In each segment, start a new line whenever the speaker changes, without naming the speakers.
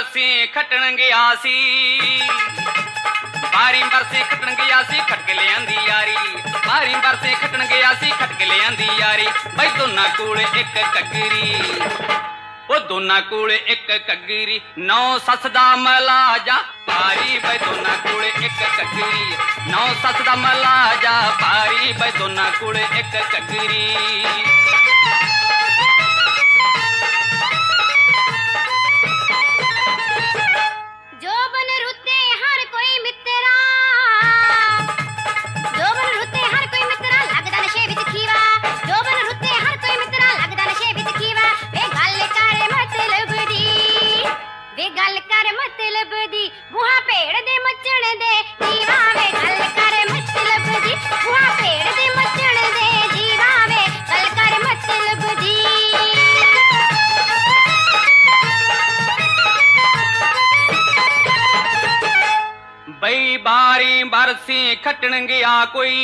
बरसी खटन गया सी, बारी बरसी खटन गया सी, खटक ले आंदी यारी। बारी बरसी खटन गया सी, खटक ले आंदी यारी। बई दोना कोल एक कगरी, ओ दोना कोल एक कगरी, नौ सस दा मलाजा पारी। बई दोना कोल एक कगरी, नौ सस दा मलाजा पारी। बई दोना कोल एक कगरी।
गल कर मतलब दी बुहा पेड़ दे मचण दे जीवा वे, गल कर मतलब दी बुहा पेड़ दे मचण दे जीवा वे, गल कर मतलब दी।
बई बारी बरसी खटन गया कोई,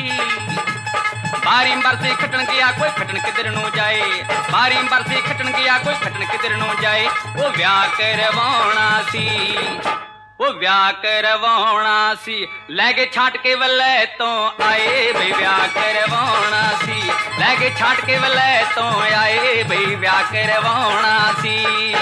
बारी बरसी खटन गया कोई, खटन किधर नू जाए। बारी बरसी खटन गया कोई, खटन किधर नू जाए। वो ब्याह करवाना सी, वो ब्याह करवाना सी, लैगे छाट के वल्ले तो आए। बई ब्याह करवाना सी, लैगे छाट के वल्ले तो आए। बई ब्याह करवाना सी।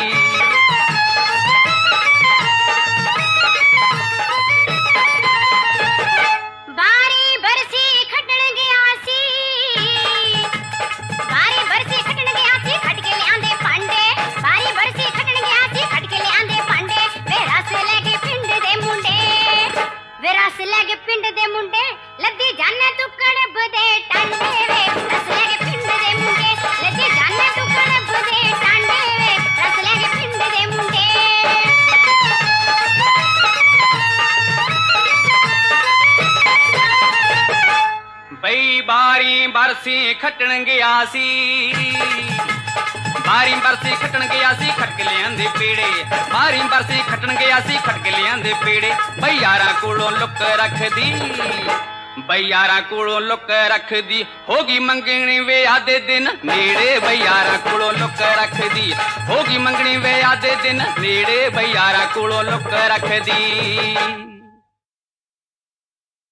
रस लैगे पिंड दे मुंडे लद्दी जाने तू कड़ब दे टांडे वे, रस लैगे पिंड दे मुंडे लद्दी जाने तू कड़ब दे टांडे वे, रस लैगे पिंड दे मुंडे।
बई बारी बरसी खटन गया सी, बारी बरसी खटन गया सी, खटक ले आंदे पेड़े। बारी बरसी खटन गया सी, खटक ले आंदे पेड़े। बई यारां कोलों लुक रखदी, बई यारां कोलों लुक रखदी, होगी मंगनी वे आधे दिन नेड़े। बई यारां कोलों लुक रखदी, होगी मंगनी वे आधे दिन नेड़े। बई यारां कोलों लुक रखदी।